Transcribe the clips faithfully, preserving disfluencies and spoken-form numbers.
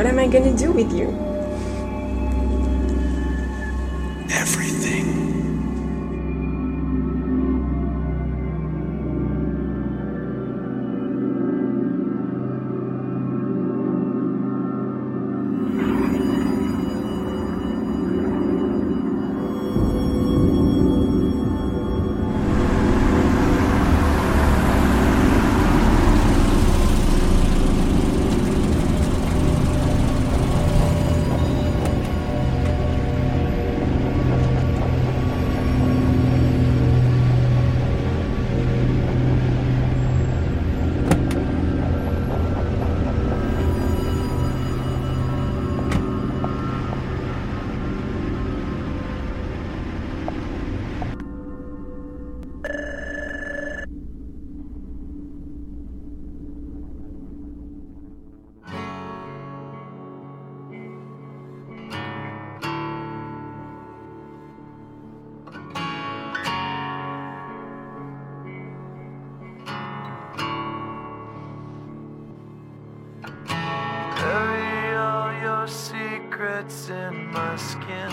What am I gonna do with you? Everything. Bury all your secrets in my skin.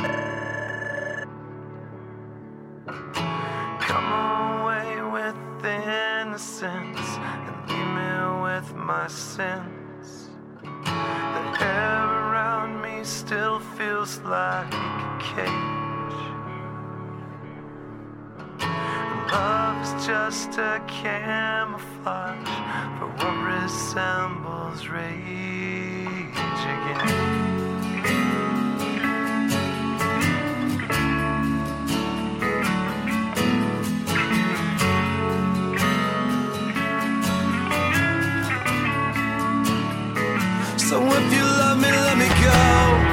Come away with innocence and leave me with my sins. The air around me still feels like a cage. Love is just a camouflage for what resembles rage again. So if you love me, let me go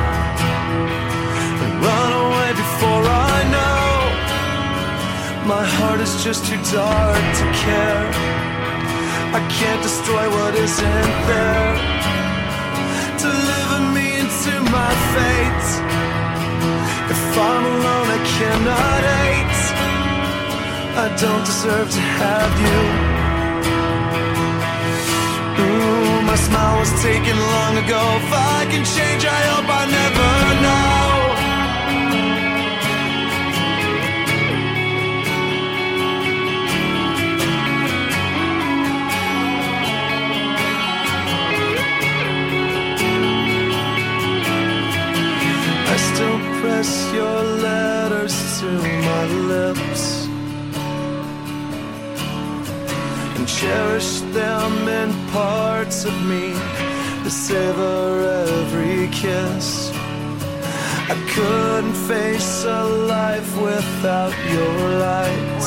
and run away before I know. My heart is just too dark to care. I can't destroy what isn't there. Deliver me into my fate. If I'm alone, I cannot hate. I don't deserve to have you. Ooh, my smile was taken long ago. If I can change, I hope I never know. I still press your letters to my lips and cherish them in parts of me to savor every kiss. I couldn't face a life without your light,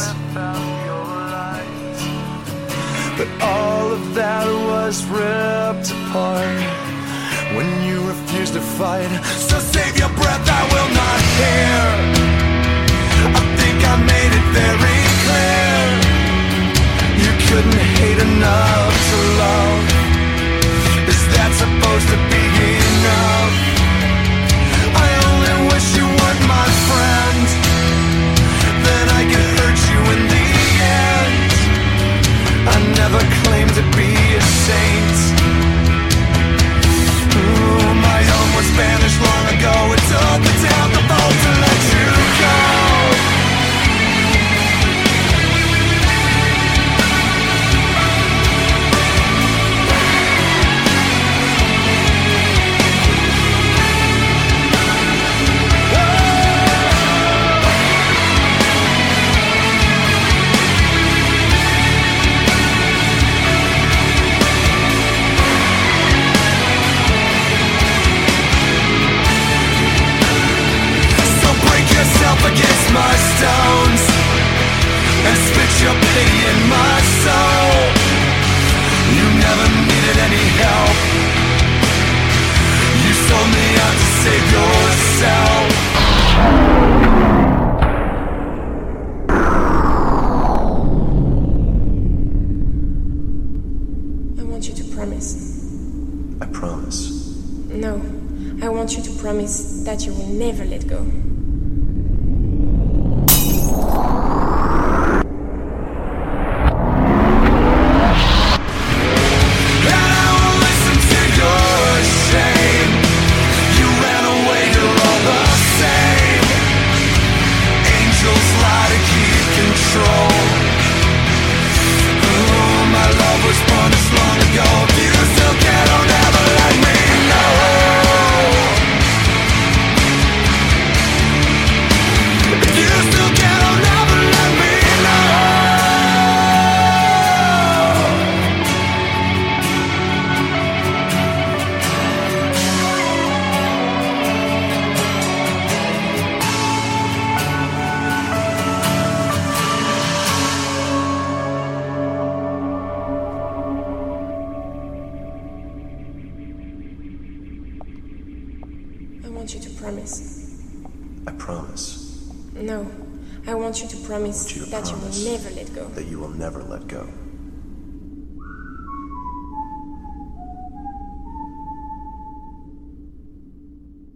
but all of that was ripped apart when you refused to fight. So save your breath, I will not hear. I think I made it very clear. You couldn't hate enough to love. Is that supposed to be enough? I only wish you weren't my friend. Then I could hurt you in the end. I never claimed to be a saint. Ooh, my home was banished long ago. It took the town to fall to let you go. Against my stones and spit your pity in my soul. You never needed any help. You sold me out to save yourself. I want you to promise. I promise. No, I want you to promise that you will never let go. And I won't listen to your shame. promise? I promise. No. I want you to promise I want you to that promise you will never let go. that you will never let go.